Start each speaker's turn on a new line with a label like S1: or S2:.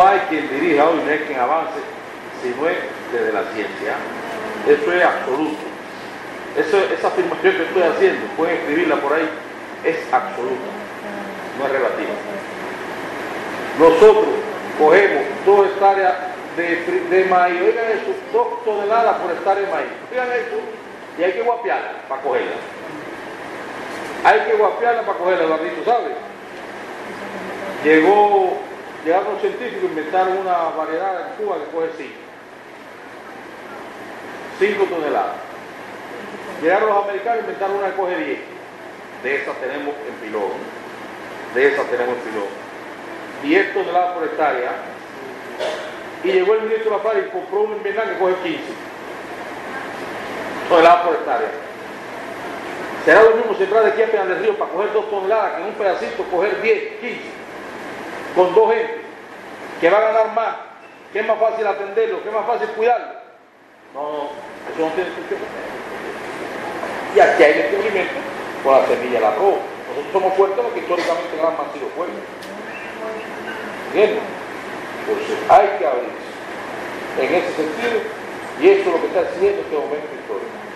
S1: no hay quien dirija hoy, no hay quien avance, sino es desde la ciencia. Eso es absoluto. Esa afirmación que estoy haciendo, pueden escribirla por ahí, es absoluta, no es relativa. Nosotros cogemos 2 hectáreas de maíz, oigan eso, 2 toneladas por hectárea de maíz, oigan eso, y hay que guapearla para cogerla. Hay que guapearla para cogerla, Eduardito, ¿sabes? Llegaron los científicos, inventaron una variedad en Cuba que coge 5 toneladas. Llegaron los americanos, inventaron una que coge 10. De esas tenemos en Pilón. 10 toneladas por hectárea. Y llegó el ministro de la FARC y compró una invernal que coge 15 toneladas por hectárea. ¿Será lo mismo sembrar de aquí a Pinar del Río para coger 2 toneladas que en un pedacito coger 10, 15? Con 2 gentes que va a ganar más, que es más fácil atenderlo, que es más fácil cuidarlo. No, eso no tiene sentido. Y aquí hay descubrimiento con la semilla del arroz. Nosotros somos fuertes porque históricamente Granma han sido fuertes. ¿Entiendes? Entonces hay que abrirse en ese sentido, y eso es lo que está haciendo este momento histórico.